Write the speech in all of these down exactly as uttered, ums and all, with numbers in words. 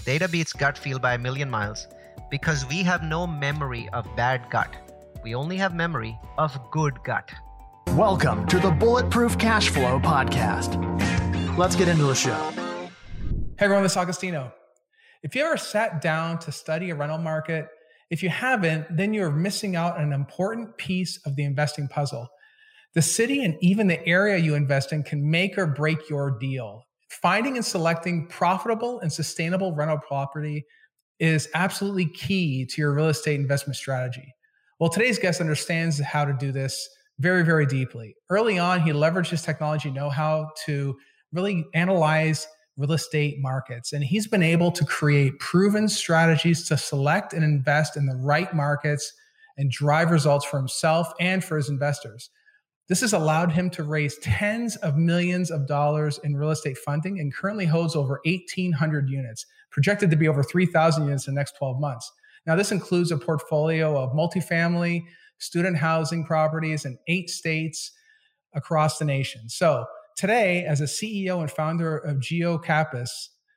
Data beats gut feel by a million miles because we have no memory of bad gut. We only have memory of good gut. Welcome to the Bulletproof Cash Flow Podcast. Let's get into the show. Hey everyone, this is Agostino. If you ever sat down to study a rental market, if you haven't, then you're missing out on an important piece of the investing puzzle. The city and even the area you invest in can make or break your deal. Finding and selecting profitable and sustainable rental property is absolutely key to your real estate investment strategy. Well, today's guest understands how to do this very, very deeply. Early on, he leveraged his technology know-how to really analyze real estate markets. And he's been able to create proven strategies to select and invest in the right markets and drive results for himself and for his investors. This has allowed him to raise tens of millions of dollars in real estate funding and currently holds over eighteen hundred units, projected to be over three thousand units in the next twelve months. Now, this includes a portfolio of multifamily, student housing properties in eight states across the nation. So today, as a C E O and founder of GeoCampus,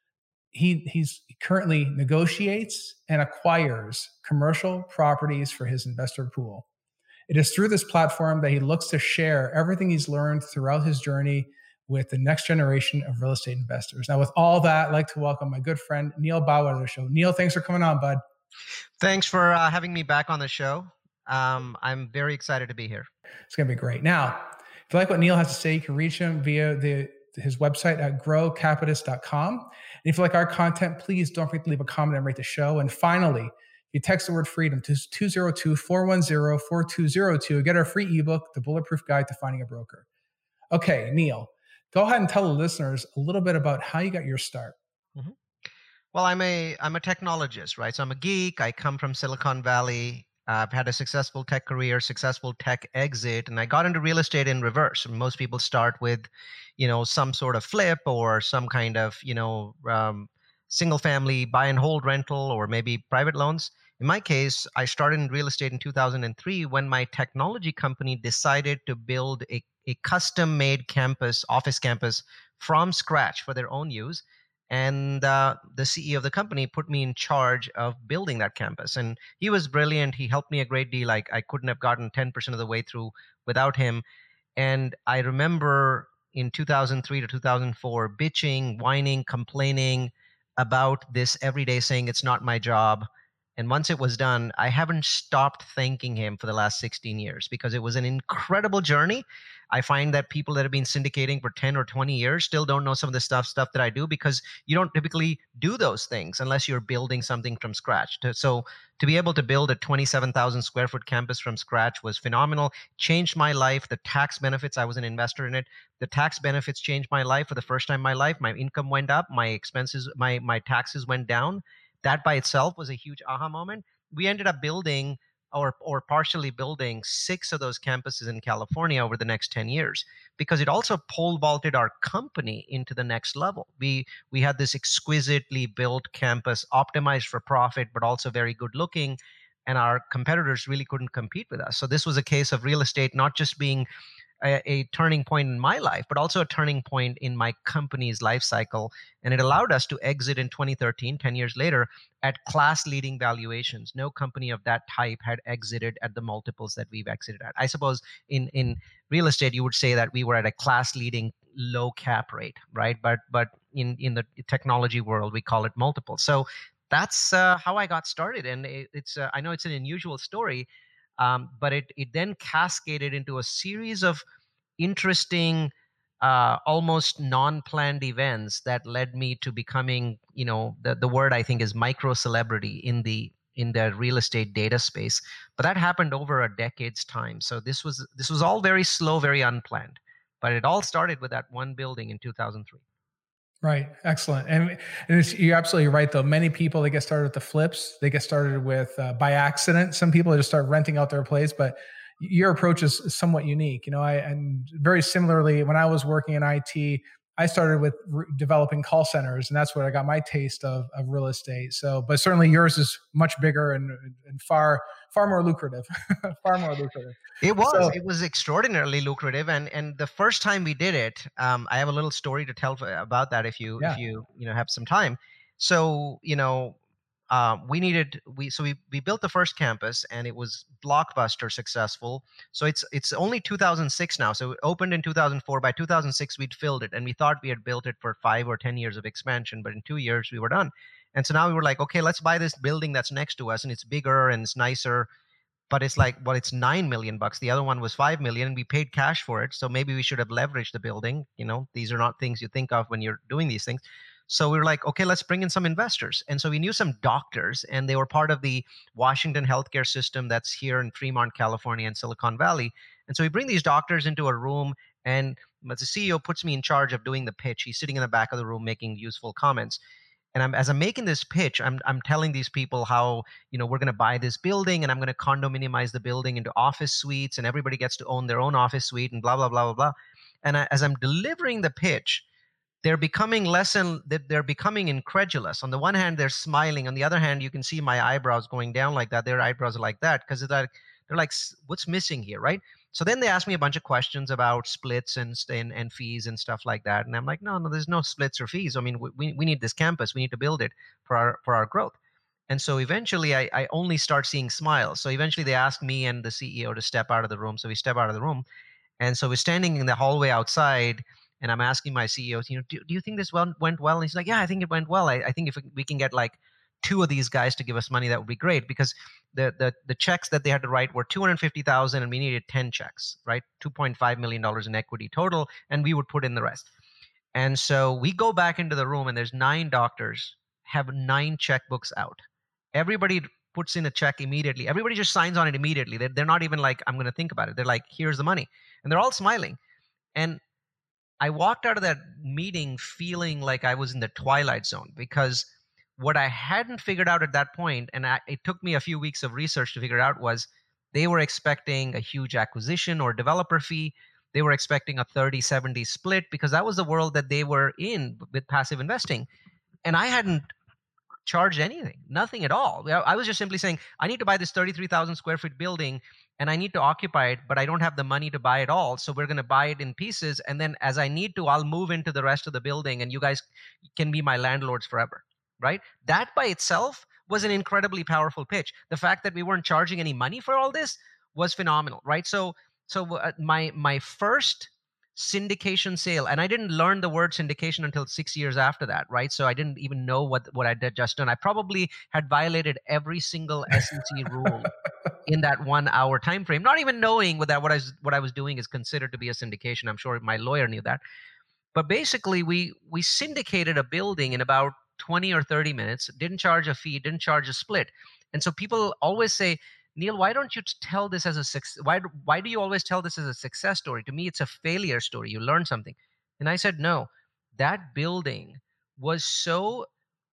he he's he currently negotiates and acquires commercial properties for his investor pool. It is through this platform that he looks to share everything he's learned throughout his journey with the next generation of real estate investors. Now, with all that, I'd like to welcome my good friend, Neil Bauer, to the show. Neil, thanks for coming on, bud. Thanks for uh, having me back on the show. Um, I'm very excited to be here. It's going to be great. Now, if you like what Neil has to say, you can reach him via the, his website at grow capitus dot com. And if you like our content, please don't forget to leave a comment and rate the show. And finally, you text the word freedom to two zero two, four one zero, four two zero two. Get our free ebook, The Bulletproof Guide to Finding a Broker. Okay, Neil, go ahead and tell the listeners a little bit about how you got your start. Mm-hmm. Well, I'm a I'm a technologist, right? So I'm a geek. I come from Silicon Valley. I've had a successful tech career, successful tech exit, and I got into real estate in reverse. Most people start with, you know, some sort of flip or some kind of, you know, um, single family buy and hold rental or maybe private loans. In my case, I started in real estate in two thousand three when my technology company decided to build a, a custom-made campus, office campus from scratch for their own use. And uh, the C E O of the company put me in charge of building that campus. And he was brilliant. He helped me a great deal. Like I couldn't have gotten ten percent of the way through without him. And I remember in two thousand three to two thousand four, bitching, whining, complaining about this every day, saying it's not my job. And once it was done, I haven't stopped thanking him for the last sixteen years because it was an incredible journey. I find that people that have been syndicating for ten or twenty years still don't know some of the stuff stuff that I do because you don't typically do those things unless you're building something from scratch. To, so to be able to build a twenty-seven thousand square foot campus from scratch was phenomenal, changed my life. The tax benefits, I was an investor in it. The tax benefits changed my life for the first time in my life. My income went up, my expenses, my, my taxes went down. That by itself was a huge aha moment. We ended up building or or partially building six of those campuses in California over the next ten years because it also pole vaulted our company into the next level. We we had this exquisitely built campus optimized for profit, but also very good looking. And our competitors really couldn't compete with us. So this was a case of real estate not just being A, a turning point in my life, but also a turning point in my company's life cycle. And it allowed us to exit in twenty thirteen, ten years later, at class-leading valuations. No company of that type had exited at the multiples that we've exited at. I suppose in, in real estate, you would say that we were at a class-leading low cap rate, right? But but in, in the technology world, we call it multiples. So that's uh, how I got started. And it, it's uh, I know it's an unusual story, Um, but it, it then cascaded into a series of interesting, uh, almost non-planned events that led me to becoming, you know, the, the word I think is micro celebrity in the in the real estate data space. But that happened over a decade's time. So this was this was all very slow, very unplanned. But it all started with that one building in two thousand three. Right. Excellent. And, and it's, you're absolutely right, though. Many people, they get started with the flips. They get started with uh, by accident. Some people just start renting out their place, but your approach is somewhat unique. You know, I, and very similarly, when I was working in I T, I started with re- developing call centers, and that's where I got my taste of, of real estate. So, but certainly yours is much bigger and, and far, far more lucrative, far more lucrative. It was, So, it was extraordinarily lucrative. And, and the first time we did it, um, I have a little story to tell f- about that if you, yeah. if you, you know, have some time. So, you know, uh, we needed we so we we built the first campus, and it was blockbuster successful. So it's it's only two thousand six now. So it opened in two thousand four. By two thousand six, we'd filled it, and we thought we had built it for five or ten years of expansion, but in two years we were done. And so now we were like, okay, let's buy this building that's next to us, and it's bigger and it's nicer. But it's like, well, it's nine million bucks. The other one was five million, and we paid cash for it. So maybe we should have leveraged the building. You know, these are not things you think of when you're doing these things. So we were like, okay, let's bring in some investors. And so we knew some doctors, and they were part of the Washington healthcare system that's here in Fremont, California, and Silicon Valley. And so we bring these doctors into a room, and the C E O puts me in charge of doing the pitch. He's sitting in the back of the room making useful comments. And I'm, as I'm making this pitch, I'm, I'm telling these people how, you know, we're going to buy this building, and I'm going to condominiumize the building into office suites, and everybody gets to own their own office suite, and blah, blah, blah, blah, blah. And I, as I'm delivering the pitch, they're becoming less and they're becoming incredulous. On the one hand, they're smiling. On the other hand, you can see my eyebrows going down like that. Their eyebrows are like that because they're like, they're like, what's missing here, right? So then they ask me a bunch of questions about splits and, and and fees and stuff like that. And I'm like, no, no, there's no splits or fees. I mean, we we need this campus. We need to build it for our for our growth. And so eventually I, I only start seeing smiles. So eventually they ask me and the C E O to step out of the room. So we step out of the room. And so we're standing in the hallway outside, and I'm asking my C E O, you know, do, do you think this well, went well? And he's like, yeah, I think it went well. I, I think if we can get like two of these guys to give us money, that would be great, because the the, the checks that they had to write were two hundred fifty thousand dollars, and we needed ten checks, right? two point five million dollars in equity total, and we would put in the rest. And so we go back into the room, and there's nine doctors, have nine checkbooks out. Everybody puts in a check immediately. Everybody just signs on it immediately. They're, they're not even like, I'm going to think about it. They're like, here's the money. And they're all smiling. And I walked out of that meeting feeling like I was in the twilight zone, because what I hadn't figured out at that point, and I, it took me a few weeks of research to figure out, was they were expecting a huge acquisition or developer fee. They were expecting a thirty seventy split, because that was the world that they were in with passive investing. And I hadn't charged anything, nothing at all. I was just simply saying, I need to buy this thirty-three thousand square foot building, and I need to occupy it, but I don't have the money to buy it all. So we're going to buy it in pieces. And then as I need to, I'll move into the rest of the building, and you guys can be my landlords forever, right? That by itself was an incredibly powerful pitch. The fact that we weren't charging any money for all this was phenomenal, right? So, so uh, my, my first syndication sale, and I didn't learn the word syndication until six years after that, right? So I didn't even know what, what I did just done. I probably had violated every single S E C rule in that one hour time frame, not even knowing that what I was what I was doing is considered to be a syndication. I'm sure my lawyer knew that. But basically, we we syndicated a building in about twenty or thirty minutes, didn't charge a fee, didn't charge a split. And so people always say, Neil, why don't you tell this as a success? Why, why do you always tell this as a success story? To me, it's a failure story. You learn something. And I said, no, that building was so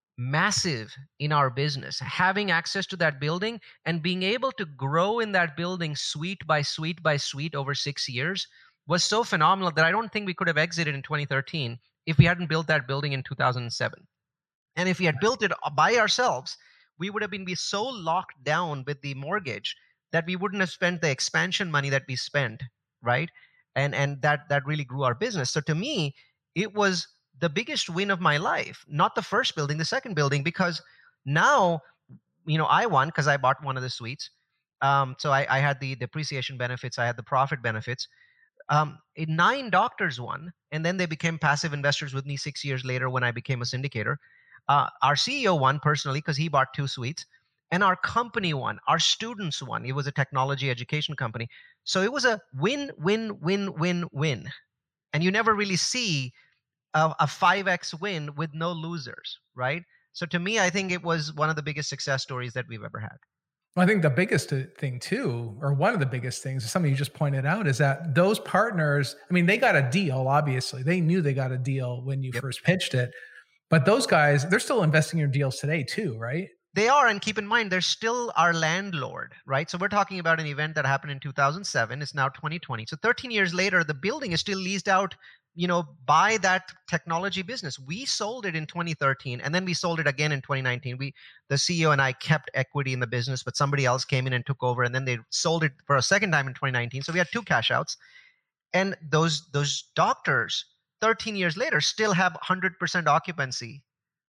massive in our business. Having access to that building and being able to grow in that building suite by suite by suite over six years was so phenomenal that I don't think we could have exited in twenty thirteen if we hadn't built that building in two thousand seven. And if we had built it by ourselves, we would have been be so locked down with the mortgage that we wouldn't have spent the expansion money that we spent, right? And and that that really grew our business. So to me, it was the biggest win of my life, not the first building, the second building, because now, you know, I won because I bought one of the suites. Um, so I, I had the depreciation benefits, I had the profit benefits. Um, nine doctors won, and then they became passive investors with me six years later when I became a syndicator. Uh, our C E O won personally because he bought two suites, and our company won. Our students won. It was a technology education company. So it was a win, win, win, win, win. And you never really see a, a five X win with no losers, right? So to me, I think it was one of the biggest success stories that we've ever had. Well, I think the biggest thing too, or one of the biggest things, something you just pointed out, is that those partners, I mean, they got a deal, obviously. They knew they got a deal when you yep. first pitched it. But those guys, they're still investing in your deals today too, right? They are, and keep in mind, they're still our landlord, right? So we're talking about an event that happened in two thousand seven. It's now twenty twenty. So thirteen years later, the building is still leased out, you know, by that technology business. We sold it in twenty thirteen, and then we sold it again in twenty nineteen. We, the C E O and I kept equity in the business, but somebody else came in and took over, and then they sold it for a second time in twenty nineteen. So we had two cash outs. And those those doctors, thirteen years later, still have one hundred percent occupancy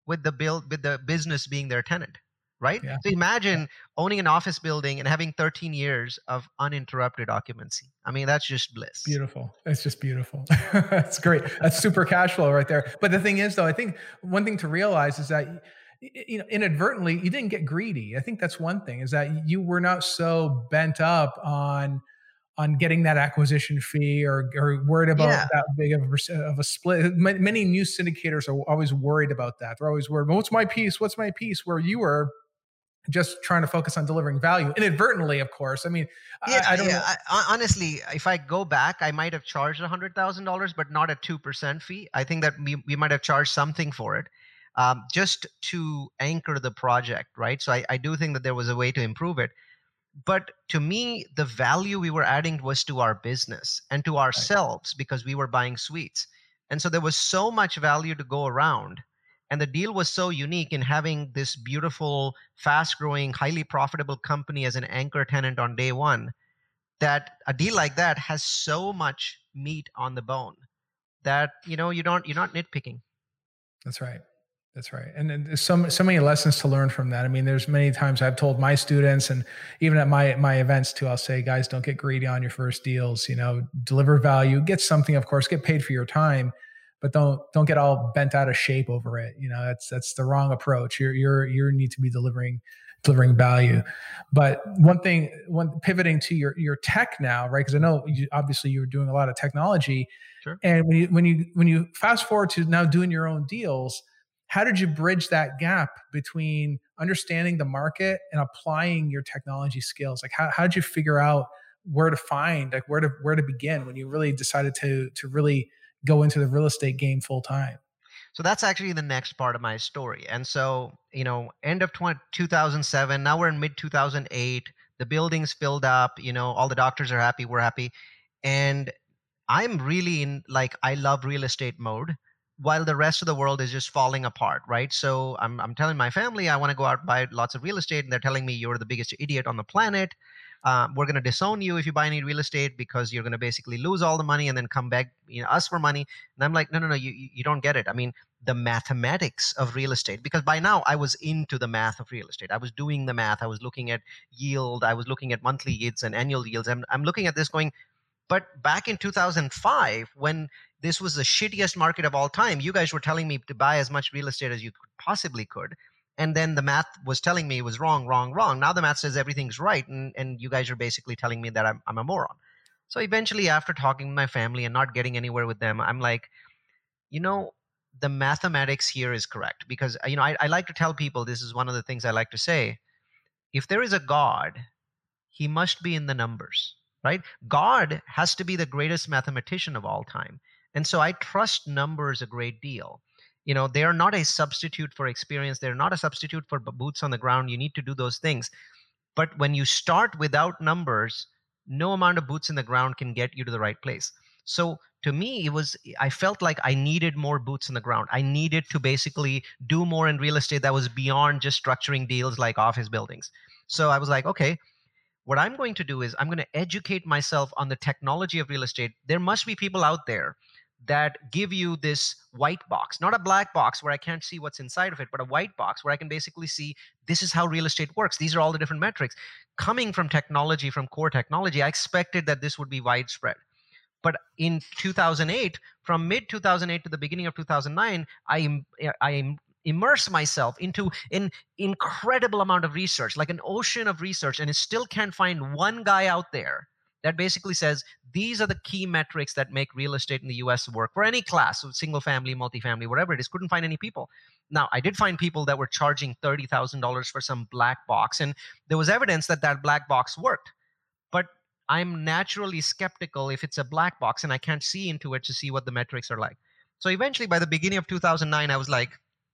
with the build with the business being their tenant, right? Yeah. So imagine owning an office building and having thirteen years of uninterrupted occupancy. I mean, that's just bliss. Beautiful. It's just beautiful. That's great. That's super cash flow right there. But the thing is, though, I think one thing to realize is that, you know, inadvertently, you didn't get greedy. I think that's one thing, is that you were not so bent up on on getting that acquisition fee, or, or worried about Yeah. that big of a, of a split. Many new syndicators are always worried about that. They're always worried, what's my piece? What's my piece? Where you were just trying to focus on delivering value, inadvertently, of course. I mean, Yeah, I, I don't yeah. know. I, I- honestly, if I go back, I might have charged a hundred thousand dollars, but not a two percent fee. I think that we we might have charged something for it, um, just to anchor the project, right? So I, I do think that there was a way to improve it. But to me, the value we were adding was to our business and to ourselves, because we were buying suites. And so there was so much value to go around. And the deal was so unique in having this beautiful, fast growing, highly profitable company as an anchor tenant on day one, that a deal like that has so much meat on the bone that, you know, you don't, you're not nitpicking. That's right. That's right. And then there's so, so many lessons to learn from that. I mean, there's many times I've told my students, and even at my, my events too, I'll say, guys, don't get greedy on your first deals, you know, deliver value, get something, of course, get paid for your time, but don't, don't get all bent out of shape over it. You know, that's, that's the wrong approach. You're, you're, you need to be delivering, delivering value. But one thing, one pivoting to your, your tech now, right? Cause I know you, obviously you were doing a lot of technology. Sure. And when you, when you, when you fast forward to now doing your own deals, how did you bridge that gap between understanding the market and applying your technology skills? Like how, how did you figure out where to find, like where to, where to begin when you really decided to, to really go into the real estate game full time? So that's actually the next part of my story. And so, you know, end of two thousand seven, now we're in mid two thousand eight, the building's filled up, you know, all the doctors are happy, we're happy. And I'm really in like, I love real estate mode, while the rest of the world is just falling apart, right? So I'm, I'm telling my family I want to go out and buy lots of real estate, and they're telling me you're the biggest idiot on the planet. Uh, we're going to disown you if you buy any real estate, because you're going to basically lose all the money and then come back, you know, us for money. And I'm like, no, no, no, you, you don't get it. I mean, the mathematics of real estate, because by now I was into the math of real estate. I was doing the math. I was looking at yield. I was looking at monthly yields and annual yields. I'm, I'm looking at this going, but back in two thousand five, when this was the shittiest market of all time, you guys were telling me to buy as much real estate as you possibly could. And then the math was telling me it was wrong, wrong, wrong. Now the math says everything's right. And, and you guys are basically telling me that I'm, I'm a moron. So eventually, after talking to my family and not getting anywhere with them, I'm like, you know, the mathematics here is correct. Because, you know, I, I like to tell people, this is one of the things I like to say, if there is a God, he must be in the numbers. Right? God has to be the greatest mathematician of all time. And so I trust numbers a great deal. You know, they are not a substitute for experience. They're not a substitute for boots on the ground. You need to do those things. But when you start without numbers, no amount of boots in the ground can get you to the right place. So to me, it was, I felt like I needed more boots in the ground. I needed to basically do more in real estate that was beyond just structuring deals like office buildings. So I was like, okay, what I'm going to do is I'm going to educate myself on the technology of real estate. There must be people out there that give you this white box, not a black box where I can't see what's inside of it, but a white box where I can basically see this is how real estate works. These are all the different metrics. Coming from technology, from core technology, I expected that this would be widespread. But in two thousand eight, from mid two thousand eight to the beginning of two thousand nine, I, I immerse myself into an incredible amount of research, like an ocean of research, and I still can't find one guy out there that basically says these are the key metrics that make real estate in the U S work for any class, so single family, multifamily, whatever it is. Couldn't find any people. Now, I did find people that were charging thirty thousand dollars for some black box, and there was evidence that that black box worked. But I'm naturally skeptical if it's a black box and I can't see into it to see what the metrics are like. So eventually, by the beginning of two thousand nine, I was like,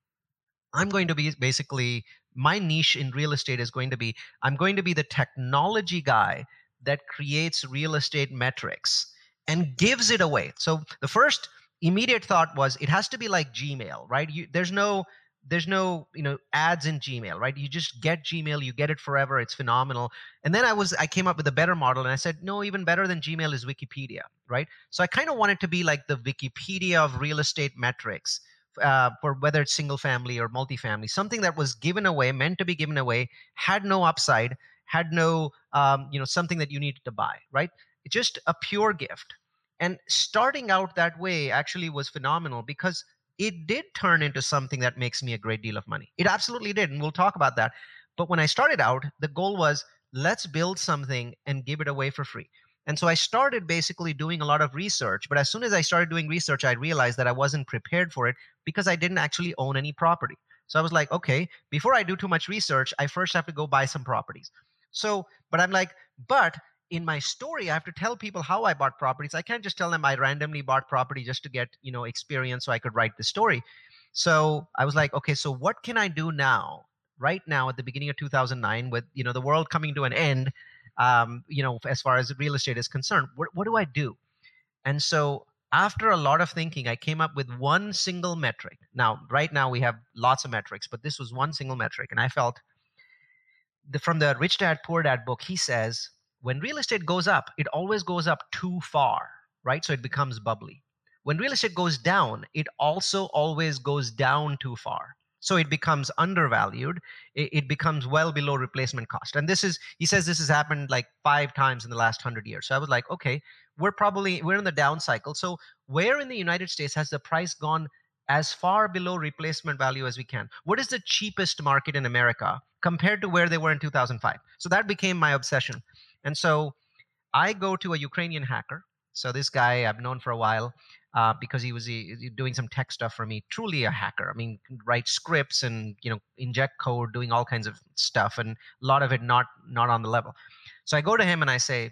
I'm going to be basically, my niche in real estate is going to be, I'm going to be the technology guy that creates real estate metrics and gives it away. So the first immediate thought was it has to be like Gmail, right? You, there's no, there's no, you know, ads in Gmail, right? You just get Gmail, you get it forever. It's phenomenal. And then I was, I came up with a better model and I said, no, even better than Gmail is Wikipedia, right? So I kind of wanted to be like the Wikipedia of real estate metrics uh, for whether it's single family or multifamily, something that was given away, meant to be given away, had no upside, had no, um, you know, something that you needed to buy, right? Just a pure gift. And starting out that way actually was phenomenal because it did turn into something that makes me a great deal of money. It absolutely did. And we'll talk about that. But when I started out, the goal was let's build something and give it away for free. And so I started basically doing a lot of research. But as soon as I started doing research, I realized that I wasn't prepared for it because I didn't actually own any property. So I was like, okay, before I do too much research, I first have to go buy some properties. So, but I'm like, but in my story, I have to tell people how I bought properties. I can't just tell them I randomly bought property just to get, you know, experience so I could write the story. So I was like, okay, so what can I do now, right now at the beginning of two thousand nine with, you know, the world coming to an end, um, you know, as far as real estate is concerned, what, what do I do? And so after a lot of thinking, I came up with one single metric. Now, right now we have lots of metrics, but this was one single metric. And I felt the, from the Rich Dad, Poor Dad book, he says, when real estate goes up, it always goes up too far, right? So it becomes bubbly. When real estate goes down, it also always goes down too far. So it becomes undervalued. It, it becomes well below replacement cost. And this is, he says this has happened like five times in the last hundred years. So I was like, okay, we're probably, we're in the down cycle. So where in the United States has the price gone as far below replacement value as we can? What is the cheapest market in America compared to where they were in two thousand five? So that became my obsession. And so I go to a Ukrainian hacker. So this guy I've known for a while uh, because he was he, he doing some tech stuff for me. Truly a hacker. I mean, write scripts and, you know, inject code, doing all kinds of stuff, and a lot of it not not on the level. So I go to him and I say,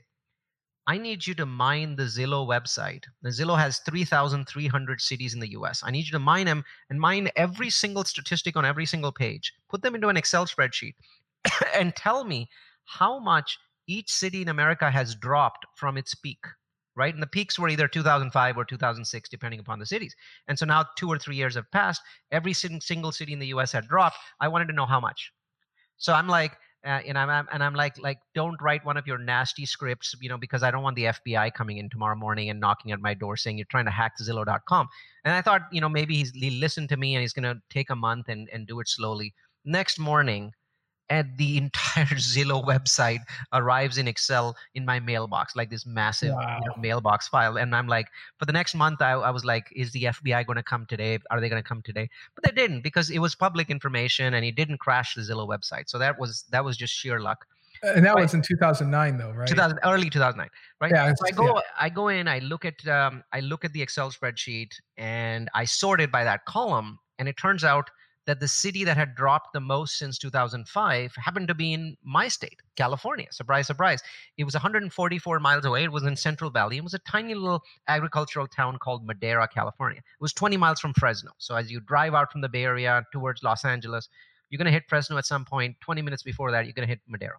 I need you to mine the Zillow website. The Zillow has three thousand three hundred cities in the U S. I need you to mine them and mine every single statistic on every single page. Put them into an Excel spreadsheet and tell me how much each city in America has dropped from its peak, right? And the peaks were either two thousand five or two thousand six, depending upon the cities. And so now two or three years have passed. Every single city in the U S had dropped. I wanted to know how much. So I'm like, uh, and I'm and I'm like, like, don't write one of your nasty scripts, you know, because I don't want the F B I coming in tomorrow morning and knocking at my door saying you're trying to hack Zillow dot com. And I thought, you know, maybe he's, he listened to me and he's going to take a month and, and do it slowly. Next morning, and the entire Zillow website arrives in Excel in my mailbox, like this massive Wow. you know, mailbox file. And I'm like, for the next month, I, I was like, is the F B I going to come today? Are they going to come today? But they didn't, because it was public information and it didn't crash the Zillow website. So that was that was just sheer luck. And that Right. was in two thousand nine, though, right? two thousand, early two thousand nine, right? Yeah, So I it's- go, yeah. I go in, I look at, um, I look at the Excel spreadsheet, and I sort it by that column. And it turns out that the city that had dropped the most since two thousand five happened to be in my state, California. Surprise, surprise. It was one hundred forty-four miles away. It was in Central Valley. It was a tiny little agricultural town called Madera, California. It was twenty miles from Fresno. So as you drive out from the Bay Area towards Los Angeles, you're going to hit Fresno at some point. twenty minutes before that, you're going to hit Madera.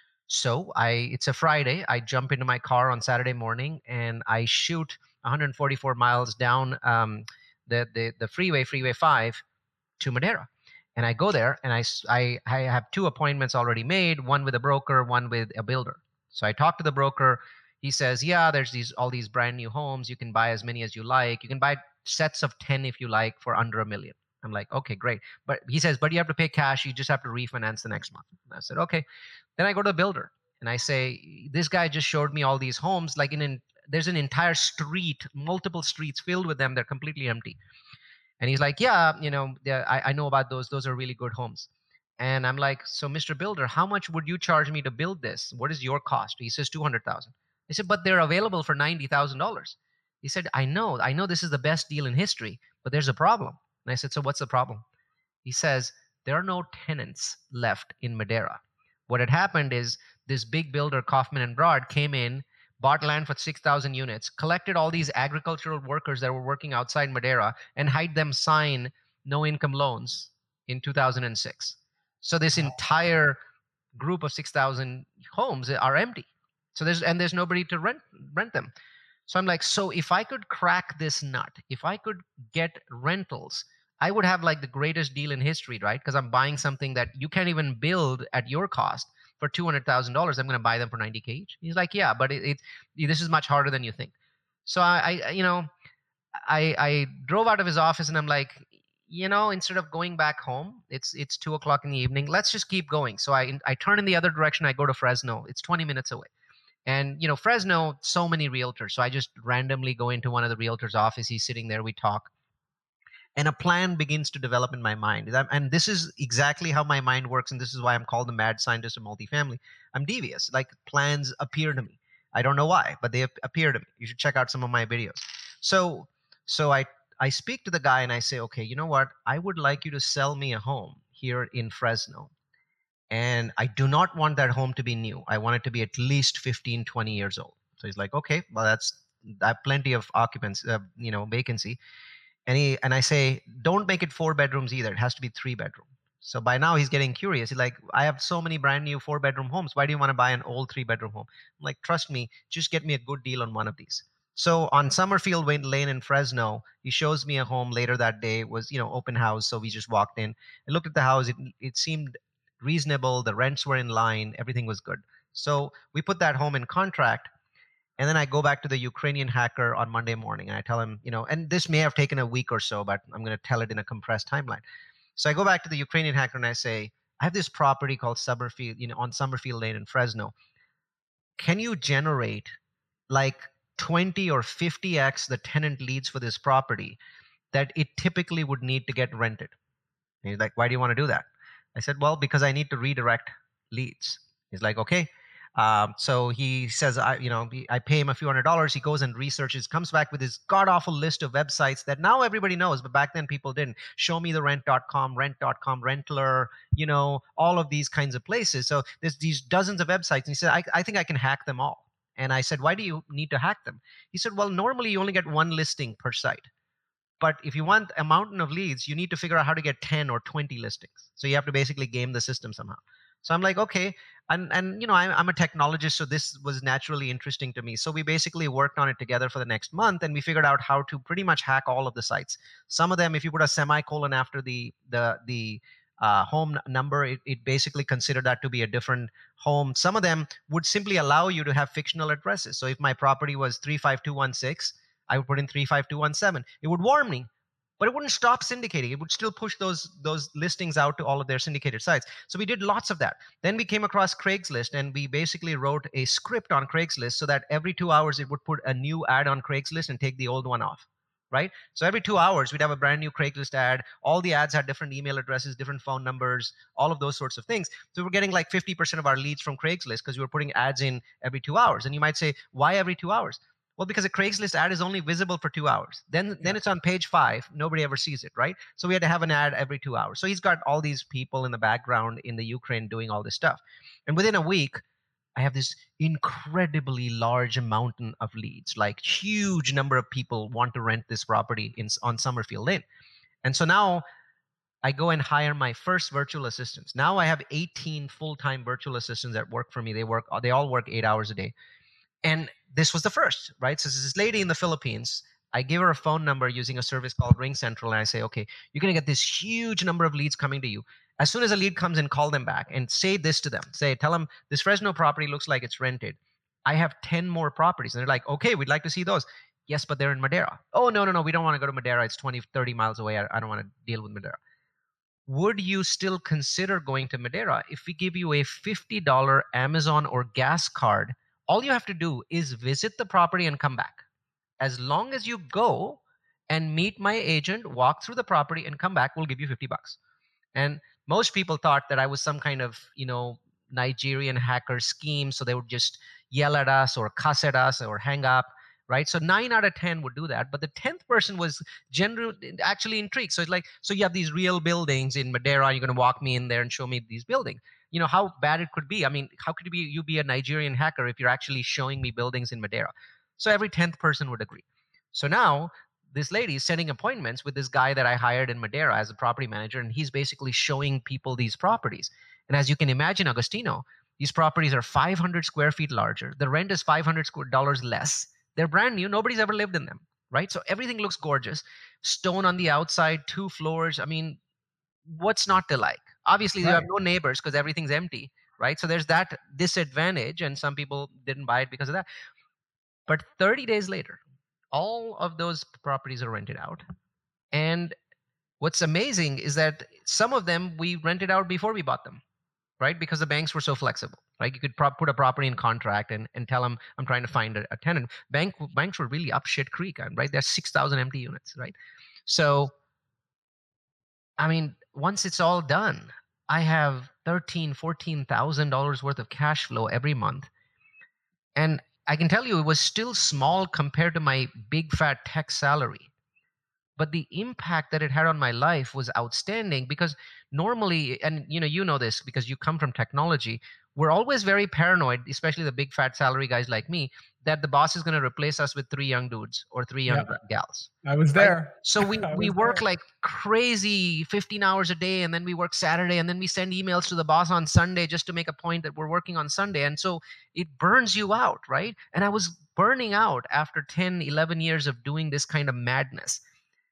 So I, it's a Friday. I jump into my car on Saturday morning and I shoot one hundred forty-four miles down um, the, the, the freeway, Freeway five, to Madera. And I go there and I, I, I have two appointments already made, one with a broker, one with a builder. So I talk to the broker. He says, yeah, there's these all these brand new homes. You can buy as many as you like. You can buy sets of ten if you like for under a million. I'm like, okay, great. But he says, but you have to pay cash. You just have to refinance the next month. And I said, okay. Then I go to the builder and I say, this guy just showed me all these homes. Like in an, there's an entire street, multiple streets filled with them. They're completely empty. And he's like, yeah, you know, I, I know about those. Those are really good homes. And I'm like, so Mister Builder, how much would you charge me to build this? What is your cost? He says two hundred thousand dollars. I said, but they're available for ninety thousand dollars. He said, I know, I know this is the best deal in history, but there's a problem. And I said, so what's the problem? He says, there are no tenants left in Madera. What had happened is this big builder, Kaufman and Broad, came in, bought land for six thousand units, collected all these agricultural workers that were working outside Madera, and had them sign no-income loans in two thousand six. So this entire group of six thousand homes are empty. So there's and there's nobody to rent rent them. So I'm like, so if I could crack this nut, if I could get rentals, I would have like the greatest deal in history, right? Because I'm buying something that you can't even build at your cost for two hundred thousand dollars. I'm going to buy them for ninety K each. He's like, yeah, but it, it this is much harder than you think. So I, I you know, I, I drove out of his office and I'm like, you know, instead of going back home, it's it's two o'clock in the evening. Let's just keep going. So I I turn in the other direction. I go to Fresno. It's twenty minutes away. And you know, Fresno, so many realtors. So I just randomly go into one of the realtors' office. He's sitting there. We talk, and a plan begins to develop in my mind. And this is exactly how my mind works. And this is why I'm called the mad scientist of multifamily. I'm devious. Like plans appear to me. I don't know why, but they appear to me. You should check out some of my videos. So, so I I speak to the guy and I say, okay, you know what? I would like you to sell me a home here in Fresno. And I do not want that home to be new. I want it to be at least fifteen, twenty years old. So he's like, okay, well, that's, I have plenty of occupants, uh, you know, vacancy. And he, and I say, don't make it four bedrooms either. It has to be three bedroom. So by now he's getting curious. He's like, I have so many brand new four bedroom homes. Why do you want to buy an old three bedroom home? I'm like, trust me, just get me a good deal on one of these. So on Summerfield Lane in Fresno, he shows me a home later that day. It was, you know, open house. So we just walked in. I looked at the house. It, it seemed reasonable. The rents were in line. Everything was good. So we put that home in contract. And then I go back to the Ukrainian hacker on Monday morning and I tell him, you know, and this may have taken a week or so, but I'm going to tell it in a compressed timeline. So I go back to the Ukrainian hacker and I say, I have this property called Summerfield, you know, on Summerfield Lane in Fresno. Can you generate like twenty or fifty x the tenant leads for this property that it typically would need to get rented? And he's like, why do you want to do that? I said, well, because I need to redirect leads. He's like, okay. Um, so he says, I, you know, I pay him a few hundred dollars. He goes and researches, comes back with this god awful list of websites that now everybody knows, but back then people didn't. Show me the rent dot com, rent dot com, Rentler, you know, all of these kinds of places. So there's these dozens of websites. And he said, I, I think I can hack them all. And I said, why do you need to hack them? He said, well, normally you only get one listing per site. But if you want a mountain of leads, you need to figure out how to get ten or twenty listings. So you have to basically game the system somehow. So I'm like, okay. And, and you know, I'm, I'm a technologist, so this was naturally interesting to me. So we basically worked on it together for the next month, and we figured out how to pretty much hack all of the sites. Some of them, if you put a semicolon after the the the uh, home number, it, it basically considered that to be a different home. Some of them would simply allow you to have fictional addresses. So if my property was three five two one six, I would put in three five two one seven. It would warn me, but it wouldn't stop syndicating. It would still push those those listings out to all of their syndicated sites. So we did lots of that. Then we came across Craigslist, and we basically wrote a script on Craigslist so that every two hours it would put a new ad on Craigslist and take the old one off, right? So every two hours we'd have a brand new Craigslist ad. All the ads had different email addresses, different phone numbers, all of those sorts of things. So we're getting like fifty percent of our leads from Craigslist because we were putting ads in every two hours. And you might say, why every two hours? Well, because a Craigslist ad is only visible for two hours. Then, yeah. then it's on page five. Nobody ever sees it, right? So we had to have an ad every two hours. So he's got all these people in the background in the Ukraine doing all this stuff. And within a week, I have this incredibly large mountain of leads, like huge number of people want to rent this property in, on Summerfield Lane. And so now I go and hire my first virtual assistants. Now I have eighteen full-time virtual assistants that work for me. They work, they all work eight hours a day. And this was the first, right? So this is this lady in the Philippines. I give her a phone number using a service called Ring Central. And I say, okay, you're going to get this huge number of leads coming to you. As soon as a lead comes in, call them back and say this to them. Say, tell them this Fresno property looks like it's rented. I have ten more properties. And they're like, okay, we'd like to see those. Yes, but they're in Madera. Oh, no, no, no. We don't want to go to Madera. It's twenty, thirty miles away. I, I don't want to deal with Madera. Would you still consider going to Madera if we give you a fifty dollars Amazon or gas card? All you have to do is visit the property and come back. As long as you go and meet my agent, walk through the property and come back, we'll give you fifty bucks. And most people thought that I was some kind of, you know, Nigerian hacker scheme. So they would just yell at us or cuss at us or hang up, right? So nine out of ten would do that. But the tenth person was generally actually intrigued. So it's like, so you have these real buildings in Madera. You're going to walk me in there and show me these buildings. You know, how bad it could be. I mean, how could it be, you be a Nigerian hacker if you're actually showing me buildings in Madera? So every tenth person would agree. So now this lady is setting appointments with this guy that I hired in Madera as a property manager, and he's basically showing people these properties. And as you can imagine, Agostino, these properties are five hundred square feet larger. The rent is five hundred dollars less. They're brand new. Nobody's ever lived in them, right? So everything looks gorgeous. Stone on the outside, two floors. I mean, what's not to like? Obviously, right. You have no neighbors because everything's empty, right? So there's that disadvantage, and some people didn't buy it because of that. But thirty days later, all of those properties are rented out. And what's amazing is that some of them we rented out before we bought them, right? Because the banks were so flexible, right? You could pro- put a property in contract and, and tell them, I'm trying to find a, a tenant. Bank Banks were really up shit creek, right? There's six thousand empty units, right? So, I mean, once it's all done, I have thirteen, fourteen thousand dollars worth of cash flow every month. And I can tell you it was still small compared to my big fat tech salary. But the impact that it had on my life was outstanding, because normally, and you know, you know this because you come from technology, we're always very paranoid, especially the big fat salary guys like me, that the boss is going to replace us with three young dudes or three young Yeah. gals. I was Right? there. So we, I we was work there. like crazy fifteen hours a day, and then we work Saturday, and then we send emails to the boss on Sunday just to make a point that we're working on Sunday. And so it burns you out, right? And I was burning out after ten, eleven years of doing this kind of madness.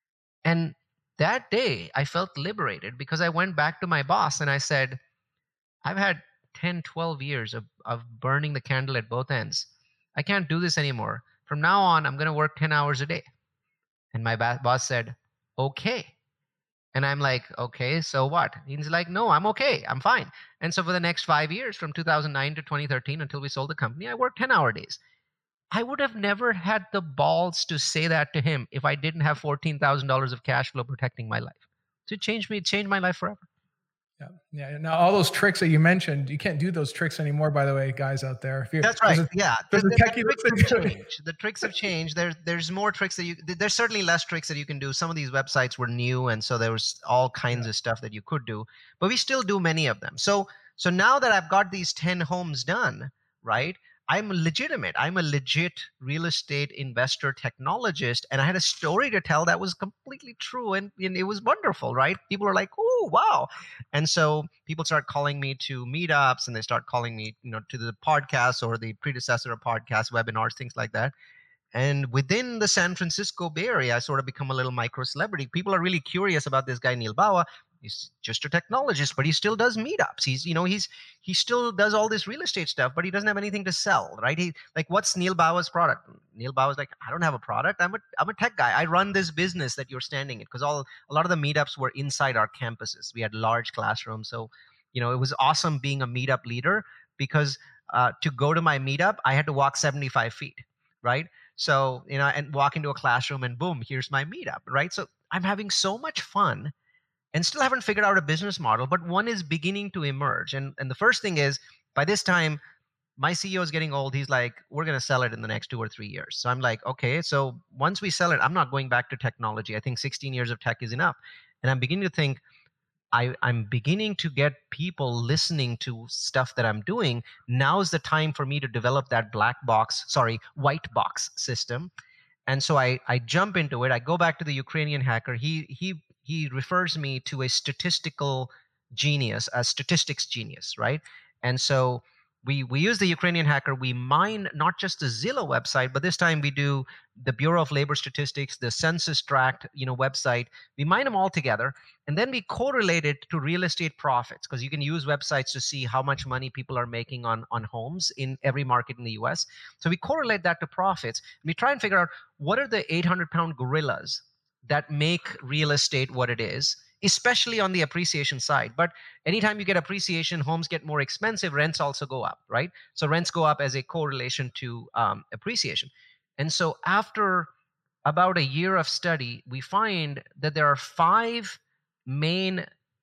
And that day I felt liberated because I went back to my boss and I said, I've had ten, twelve years of, of burning the candle at both ends. I can't do this anymore. From now on, I'm going to work ten hours a day. And my ba- boss said, okay. And I'm like, okay, so what? He's like, no, I'm okay. I'm fine. And so for the next five years, from two thousand nine to twenty thirteen, until we sold the company, I worked ten hour days. I would have never had the balls to say that to him if I didn't have fourteen thousand dollars of cash flow protecting my life. So it changed me, it changed my life forever. Yeah, yeah. Now, all those tricks that you mentioned, you can't do those tricks anymore, by the way, guys out there. If you're, That's right. there's a- Yeah. there's The, a the- techie the tricks listening have to- changed. The tricks have changed. There's there's more tricks that you. There's certainly less tricks that you can do. Some of these websites were new, and so there was all kinds of stuff that you could do. But we still do many of them. So so now that I've got these ten homes done, right? I'm legitimate. I'm a legit real estate investor technologist, and I had a story to tell that was completely true, and, and it was wonderful, right? People are like, "Oh, wow!" And so people start calling me to meetups, and they start calling me, you know, to the podcast or the predecessor of podcasts, webinars, things like that. And within the San Francisco Bay Area, I sort of become a little micro celebrity. People are really curious about this guy, Neil Bawa. He's just a technologist, but he still does meetups. He's, you know, he's he still does all this real estate stuff, but he doesn't have anything to sell, right? He like, what's Neil Bawa's product? Neil Bawa's like, I don't have a product. I'm a I'm a tech guy. I run this business that you're standing in, because all a lot of the meetups were inside our campuses. We had large classrooms, so you know, it was awesome being a meetup leader, because uh, to go to my meetup, I had to walk seventy-five feet, right? So, you know, and walk into a classroom and boom, here's my meetup, right? So I'm having so much fun and still haven't figured out a business model, but one is beginning to emerge. And, and the first thing is, by this time, my C E O is getting old. He's like, we're going to sell it in the next two or three years. So I'm like, okay, so once we sell it, I'm not going back to technology. I think sixteen years of tech is enough. And I'm beginning to think, I, I'm beginning to get people listening to stuff that I'm doing. Now's the time for me to develop that black box, sorry, white box system. And so I, I jump into it. I go back to the Ukrainian hacker. He, he, he refers me to a statistical genius, a statistics genius, right? And so we, we use the Ukrainian hacker. We mine not just the Zillow website, but this time we do the Bureau of Labor Statistics, the Census Tract, you know, website. We mine them all together, and then we correlate it to real estate profits, because you can use websites to see how much money people are making on, on homes in every market in the U S. So we correlate that to profits. And we try and figure out what are the eight hundred pound gorillas that make real estate what it is, especially on the appreciation side. But anytime you get appreciation, homes get more expensive, rents also go up, right? So rents go up as a correlation to um, appreciation. And so after about a year of study, we find that there are five main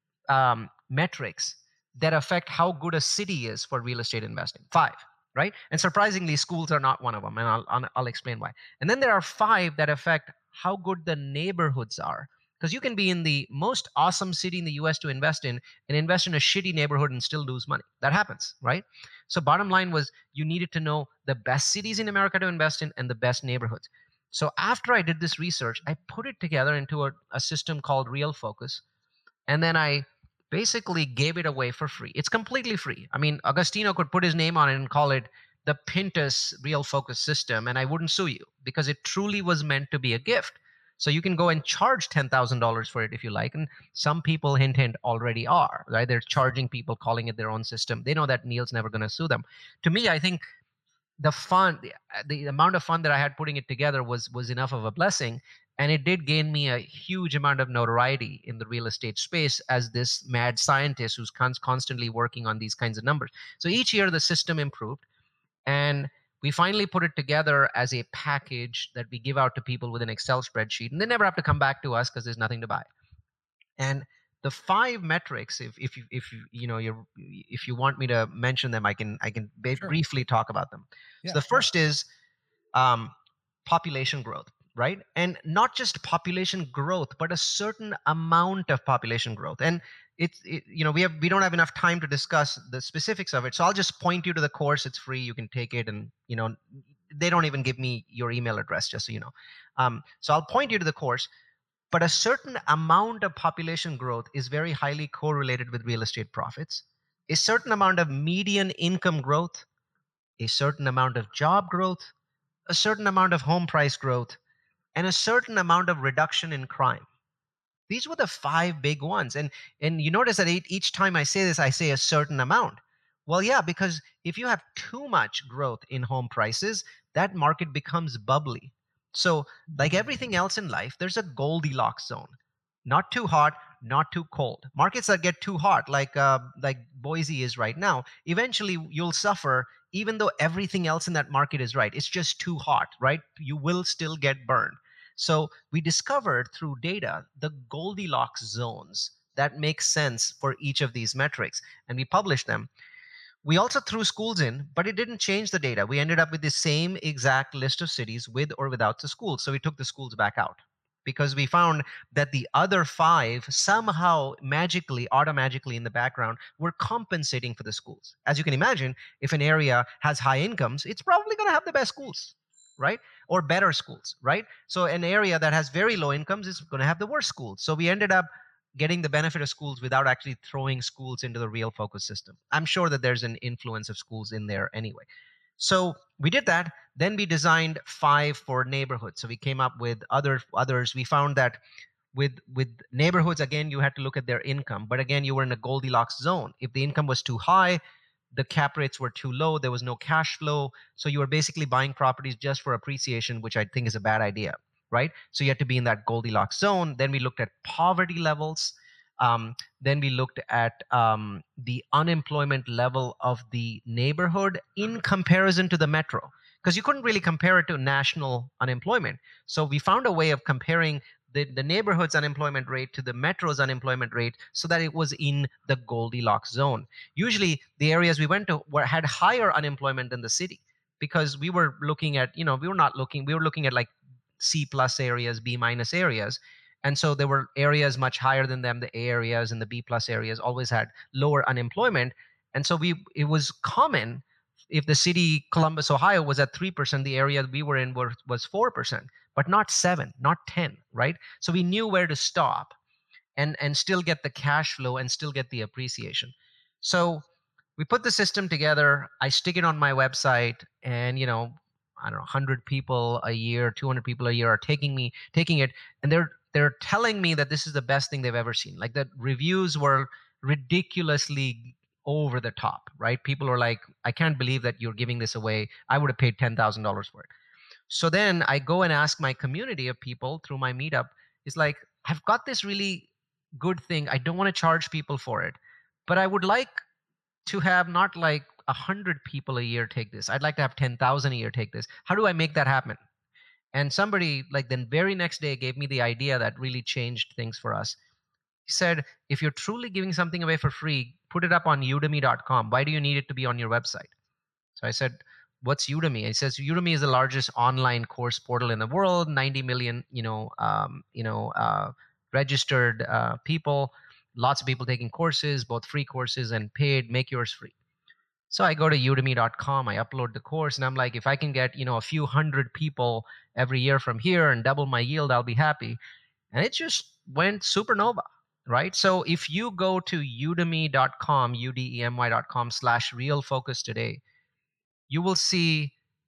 um, metrics that affect how good a city is for real estate investing. Five, right? And surprisingly, schools are not one of them, and I'll, I'll, I'll explain why. And then there are five that affect how good the neighborhoods are. Because you can be in the most awesome city in the U S to invest in and invest in a shitty neighborhood and still lose money. That happens, right? So bottom line was, you needed to know the best cities in America to invest in and the best neighborhoods. So after I did this research, I put it together into a, a system called Real Focus. And then I basically gave it away for free. It's completely free. I mean, Agostino could put his name on it and call it the Pintus Real Focus system, and I wouldn't sue you, because it truly was meant to be a gift. So you can go and charge ten thousand dollars for it if you like. And some people, hint, hint, already are, right? They're charging people, calling it their own system. They know that Neil's never going to sue them. To me, I think the fun, the, the amount of fun that I had putting it together was, was enough of a blessing. And it did gain me a huge amount of notoriety in the real estate space as this mad scientist who's con- constantly working on these kinds of numbers. So each year the system improved, and we finally put it together as a package that we give out to people with an Excel spreadsheet, and they never have to come back to us because there's nothing to buy. And the five metrics, if if you if you you know you if you want me to mention them, I can I can ba- Sure. briefly talk about them. Yeah, So the sure. first is um, population growth, right? And not just population growth, but a certain amount of population growth. And it's it, you know we have we don't have enough time to discuss the specifics of it, so I'll just point you to the course. It's free, you can take it, and you know they don't even give me your email address, just so you know. Um, so I'll point you to the course. But a certain amount of population growth is very highly correlated with real estate profits. A certain amount of median income growth, a certain amount of job growth, a certain amount of home price growth, and a certain amount of reduction in crime. These were the five big ones. And, and you notice that each time I say this, I say a certain amount. Well, yeah, because if you have too much growth in home prices, that market becomes bubbly. So like everything else in life, there's a Goldilocks zone. Not too hot, not too cold. Markets that get too hot, like uh, like Boise is right now, eventually you'll suffer even though everything else in that market is right. It's just too hot, right? You will still get burned. So we discovered through data the Goldilocks zones that make sense for each of these metrics, and we published them. We also threw schools in, but it didn't change the data. We ended up with the same exact list of cities with or without the schools. So we took the schools back out because we found that the other five somehow magically, automatically in the background were compensating for the schools. As you can imagine, if an area has high incomes, it's probably going to have the best schools, right? Or better schools, right? So an area that has very low incomes is going to have the worst schools. So we ended up getting the benefit of schools without actually throwing schools into the real focus system. I'm sure that there's an influence of schools in there anyway. So we did that. Then we designed five for neighborhoods. So we came up with other others. We found that with with neighborhoods, again, you had to look at their income. But again, you were in a Goldilocks zone. If the income was too high, the cap rates were too low, there was no cash flow. So you were basically buying properties just for appreciation, which I think is a bad idea. Right? So you had to be in that Goldilocks zone. Then we looked at poverty levels. Um, then we looked at um, the unemployment level of the neighborhood in comparison to the metro, because you couldn't really compare it to national unemployment. So we found a way of comparing the, the neighborhood's unemployment rate to the metro's unemployment rate so that it was in the Goldilocks zone. Usually the areas we went to were, had higher unemployment than the city, because we were looking at, you know, we were not looking, we were looking at like C plus areas, B minus areas. And so there were areas much higher than them. The A areas and the B plus areas always had lower unemployment. And so we it was common if the city, Columbus, Ohio, was at three percent, the area we were in were, was four percent, but not seven, not ten, right? So we knew where to stop and, and still get the cash flow and still get the appreciation. So we put the system together. I stick it on my website, and, you know, I don't know, one hundred people a year, two hundred people a year are taking me, taking it, and they're they're telling me that this is the best thing they've ever seen. Like, the reviews were ridiculously over the top, right? People are like, I can't believe that you're giving this away. I would have paid ten thousand dollars for it. So then I go and ask my community of people through my meetup. It's like, I've got this really good thing. I don't want to charge people for it, but I would like to have not like a hundred people a year take this. I'd like to have ten thousand a year take this. How do I make that happen? And somebody, like, the very next day gave me the idea that really changed things for us. He said, if you're truly giving something away for free, put it up on udemy dot com. Why do you need it to be on your website? So I said, what's Udemy? He says, Udemy is the largest online course portal in the world, ninety million, you know, um, you know, uh, registered uh, people, lots of people taking courses, both free courses and paid. Make yours free. So I go to udemy dot com, I upload the course, and I'm like, if I can get, you know, a few hundred people every year from here and double my yield, I'll be happy. And it just went supernova, right? So if you go to udemy dot com, U D E M Y dot com slash real focus today, you will see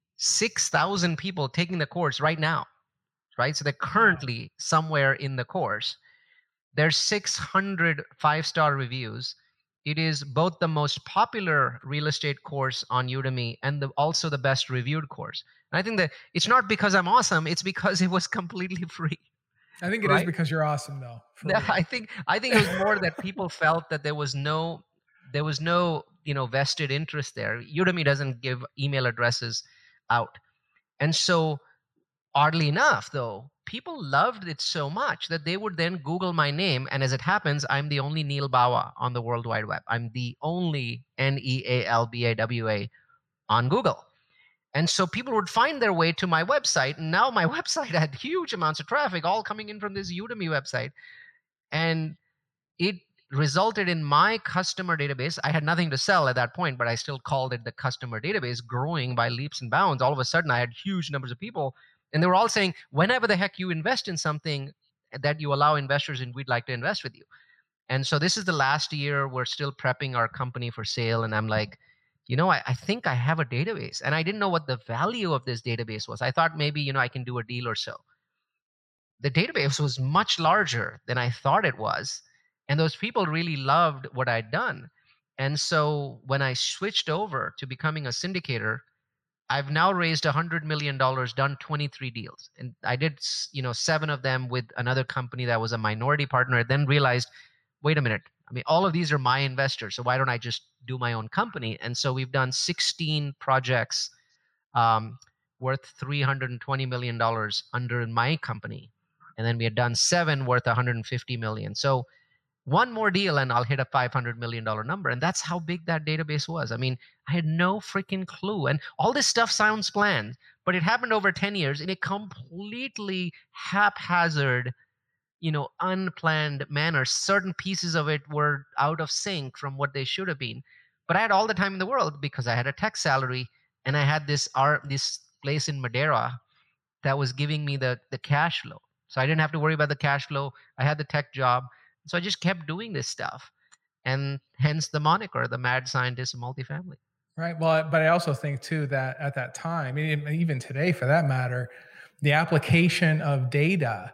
six thousand people taking the course right now, right? So they're currently somewhere in the course. There's six hundred five-star reviews. It is both the most popular real estate course on Udemy and the, also the best reviewed course. And I think that it's not because I'm awesome, it's because it was completely free, I think it is right? because you're awesome, though. For No, real. I think I think it was more that people felt that there was no there was no you know vested interest there. Udemy doesn't give email addresses out, and so oddly enough, though, people loved it so much that they would then Google my name, and as it happens, I'm the only Neil Bawa on the World Wide Web. I'm the only N E A L B A W A on Google. And so people would find their way to my website, and now my website had huge amounts of traffic all coming in from this Udemy website. And it resulted in my customer database. I had nothing to sell at that point, but I still called it the customer database, growing by leaps and bounds. All of a sudden, I had huge numbers of people, and they were all saying, whenever the heck you invest in something that you allow investors in, we'd like to invest with you. And so this is the last year. We're still prepping our company for sale. And I'm like, you know, I, I think I have a database. And I didn't know what the value of this database was. I thought maybe, you know, I can do a deal or so. The database was much larger than I thought it was. And those people really loved what I'd done. And so when I switched over to becoming a syndicator, I've now raised one hundred million dollars, done twenty-three deals. And I did, you know, seven of them with another company that was a minority partner. I then realized, wait a minute. I mean, all of these are my investors. So why don't I just do my own company? And so we've done sixteen projects um, worth three hundred twenty million dollars under my company. And then we had done seven worth one hundred fifty million dollars. So one more deal and I'll hit a five hundred million dollars number. And that's how big that database was. I mean, I had no freaking clue. And all this stuff sounds planned, but it happened over ten years in a completely haphazard, you know, unplanned manner. Certain pieces of it were out of sync from what they should have been. But I had all the time in the world because I had a tech salary and I had this art, this place in Madeira that was giving me the, the cash flow. So I didn't have to worry about the cash flow. I had the tech job. So I just kept doing this stuff. And hence the moniker, the mad scientist of multifamily. Right. Well, but I also think too that at that time, and even today for that matter, the application of data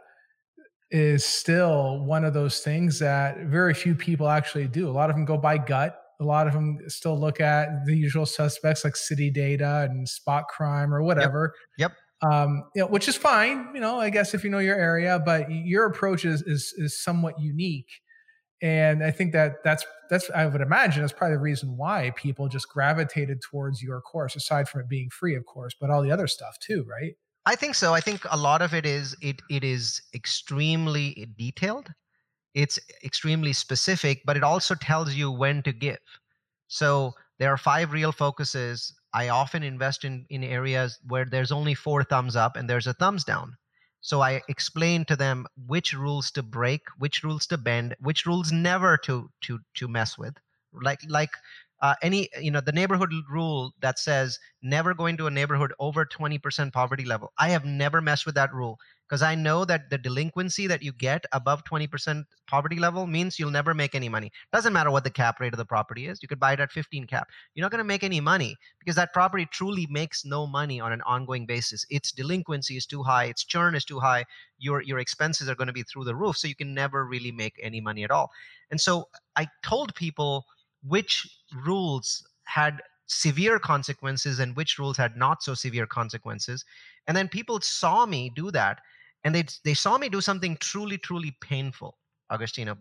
is still one of those things that very few people actually do. A lot of them go by gut. A lot of them still look at the usual suspects like city data and spot crime or whatever. Yep. yep. Um, you know, which is fine, you know, I guess if you know your area, but your approach is, is, is somewhat unique. And I think that that's, that's, I would imagine that's probably the reason why people just gravitated towards your course, aside from it being free, of course, but all the other stuff too, right? I think so. I think a lot of it is, it, it is extremely detailed. It's extremely specific, but it also tells you when to give. So there are five real focuses. I often invest in, in areas where there's only four thumbs up and there's a thumbs down. So I explain to them which rules to break, which rules to bend, which rules never to to to mess with. Like like uh, any, you know, the neighborhood rule that says never go into a neighborhood over twenty percent poverty level. I have never messed with that rule because I know that the delinquency that you get above twenty percent poverty level means you'll never make any money. Doesn't matter what the cap rate of the property is. You could buy it at fifteen cap. You're not going to make any money because that property truly makes no money on an ongoing basis. Its delinquency is too high. Its churn is too high. Your, your expenses are going to be through the roof. So you can never really make any money at all. And so I told people which rules had severe consequences and which rules had not so severe consequences. And then people saw me do that. And they they saw me do something truly, truly painful, Agostino.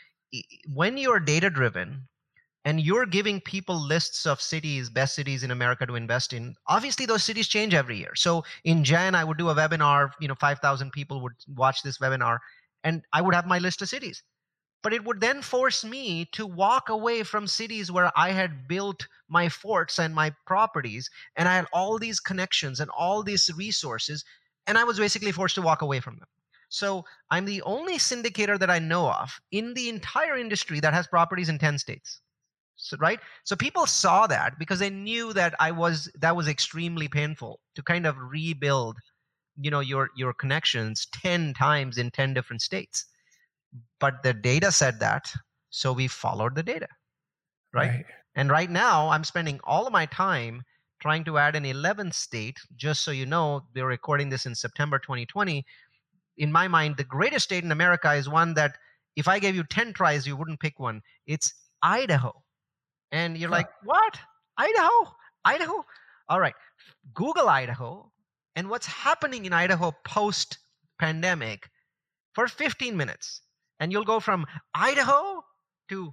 When you're data driven and you're giving people lists of cities, best cities in America to invest in, obviously those cities change every year. So in Jan, I would do a webinar, you know, five thousand people would watch this webinar and I would have my list of cities. But it would then force me to walk away from cities where I had built my forts and my properties, and I had all these connections and all these resources, and I was basically forced to walk away from them. So I'm the only syndicator that I know of in the entire industry that has properties in ten states. So, right? So people saw that because they knew that I was, that was extremely painful to kind of rebuild, you know, your, your connections ten times in ten different states. But the data said that, so we followed the data, right? right? And right now, I'm spending all of my time trying to add an eleventh state. Just so you know, we're recording this in September twenty twenty. In my mind, the greatest state in America is one that if I gave you ten tries, you wouldn't pick one. It's Idaho. And you're huh. like, what? Idaho? Idaho? All right. Google Idaho. And what's happening in Idaho post-pandemic, for fifteen minutes. And you'll go from Idaho to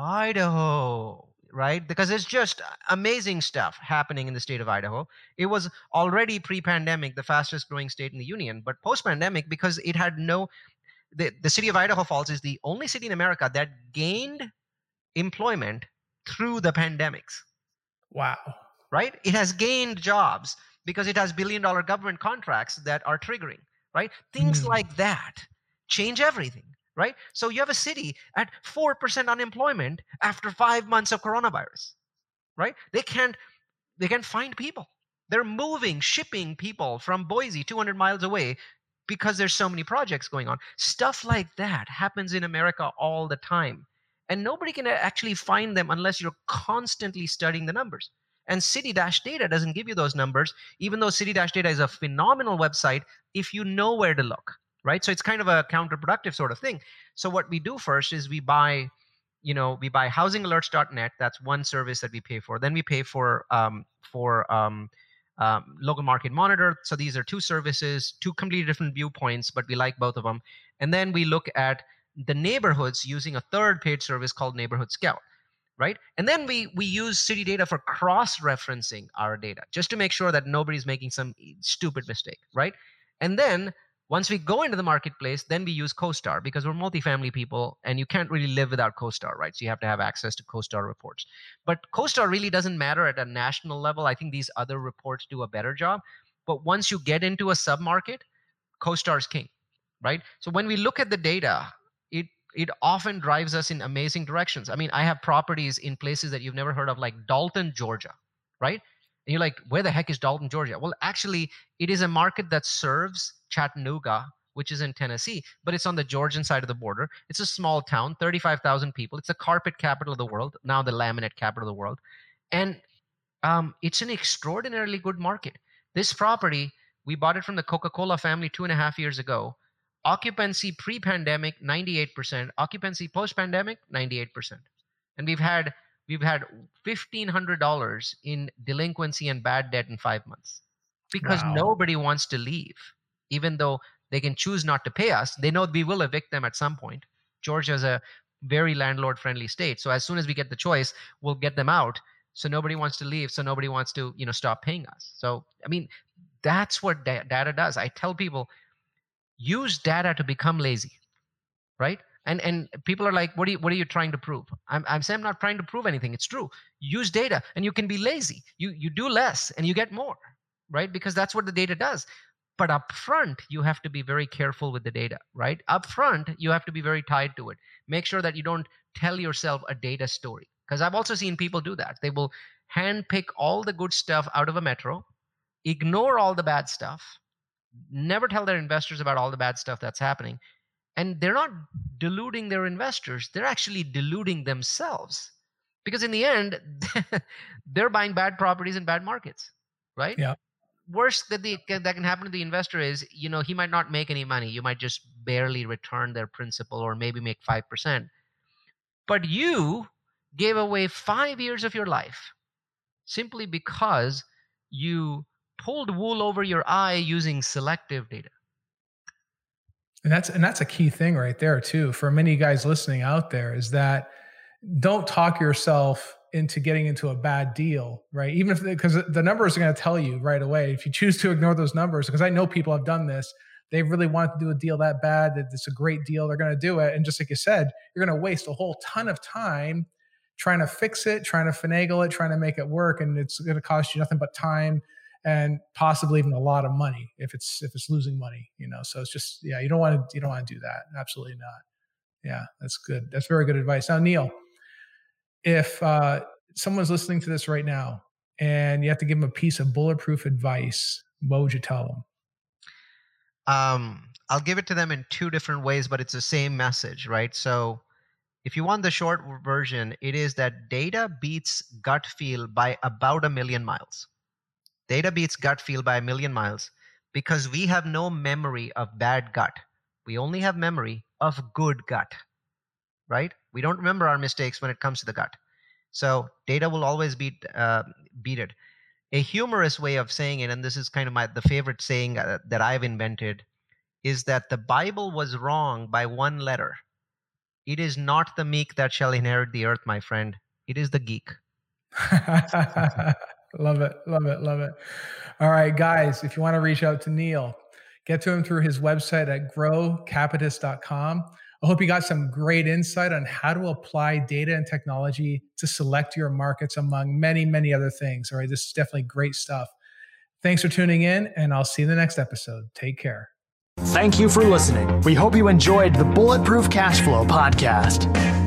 Idaho, right? Because it's just amazing stuff happening in the state of Idaho. It was already pre-pandemic the fastest growing state in the union, but post-pandemic, because it had no, the, the city of Idaho Falls is the only city in America that gained employment through the pandemics. Wow. Right? It has gained jobs because it has billion dollar government contracts that are triggering, right? Things Mm. like that change everything, right? So you have a city at four percent unemployment after five months of coronavirus, right? They can't, they can't find people. They're moving, shipping people from Boise, two hundred miles away, because there's so many projects going on. Stuff like that happens in America all the time. And nobody can actually find them unless you're constantly studying the numbers. And City Dash Data doesn't give you those numbers, even though City Dash Data is a phenomenal website if you know where to look, right? So it's kind of a counterproductive sort of thing. So what we do first is we buy, you know, we buy housing alerts dot net. That's one service that we pay for. Then we pay for um, for um, um, Local Market Monitor. So these are two services, two completely different viewpoints, but we like both of them. And then we look at the neighborhoods using a third paid service called Neighborhood Scout, right? And then we we use city data for cross-referencing our data, just to make sure that nobody's making some stupid mistake, right? And then once we go into the marketplace, then we use CoStar, because we're multifamily people and you can't really live without CoStar, right? So you have to have access to CoStar reports. But CoStar really doesn't matter at a national level. I think these other reports do a better job. But once you get into a submarket, CoStar is king, right? So when we look at the data, it it often drives us in amazing directions. I mean, I have properties in places that you've never heard of, like Dalton, Georgia, right? And you're like, where the heck is Dalton, Georgia? Well, actually, it is a market that serves Chattanooga, which is in Tennessee, but it's on the Georgian side of the border. It's a small town, thirty-five thousand people. It's the carpet capital of the world, now the laminate capital of the world. And um, it's an extraordinarily good market. This property, we bought it from the Coca-Cola family two and a half years ago. Occupancy pre-pandemic, ninety-eight percent. Occupancy post-pandemic, ninety-eight percent. And we've had we've had fifteen hundred dollars in delinquency and bad debt in five months because Wow. nobody wants to leave, even though they can choose not to pay us. They know we will evict them at some point. Georgia is a very landlord-friendly state, so as soon as we get the choice, we'll get them out. So nobody wants to leave. So nobody wants to, you know, stop paying us. So I mean, that's what da- data does. I tell people, use data to become lazy, right? And and people are like, what are you what are you trying to prove? I'm I'm saying I'm not trying to prove anything. It's true. Use data and you can be lazy. You you do less and you get more, right? Because that's what the data does. But up front, you have to be very careful with the data, right? Up front, you have to be very tied to it. Make sure that you don't tell yourself a data story. Because I've also seen people do that. They will handpick all the good stuff out of a metro, ignore all the bad stuff, never tell their investors about all the bad stuff that's happening. And they're not deluding their investors. They're actually deluding themselves. Because in the end, they're buying bad properties in bad markets, right? Yeah. Worst that the that can happen to the investor is, you know, he might not make any money. You might just barely return their principal or maybe make five percent. But you gave away five years of your life simply because you pulled wool over your eye using selective data. And that's and that's a key thing right there too for many guys listening out there, is that don't talk yourself into getting into a bad deal, right? Even if, because the numbers are going to tell you right away. If you choose to ignore those numbers, because I know people have done this, they really want to do a deal that bad, that it's a great deal, they're going to do it. And just like you said, you're going to waste a whole ton of time trying to fix it, trying to finagle it, trying to make it work. And it's going to cost you nothing but time and possibly even a lot of money if it's, if it's losing money, you know? So it's just, yeah, you don't want to, you don't want to do that. Absolutely not. Yeah, that's good. That's very good advice. Now, Neil, if uh, someone's listening to this right now and you have to give them a piece of bulletproof advice, what would you tell them? Um, I'll give it to them in two different ways, but it's the same message, right? So if you want the short version, it is that data beats gut feel by about a million miles. Data beats gut feel by a million miles because we have no memory of bad gut. We only have memory of good gut, right? We don't remember our mistakes when it comes to the gut. So data will always beat uh, beat it. A humorous way of saying it, and this is kind of my the favorite saying uh, that I've invented, is that the Bible was wrong by one letter. It is not the meek that shall inherit the earth, my friend. It is the geek. Love it. Love it. Love it. All right, guys, if you want to reach out to Neil, get to him through his website at grow capitus dot com. I hope you got some great insight on how to apply data and technology to select your markets among many, many other things. All right, this is definitely great stuff. Thanks for tuning in, and I'll see you in the next episode. Take care. Thank you for listening. We hope you enjoyed the Bulletproof Cashflow podcast.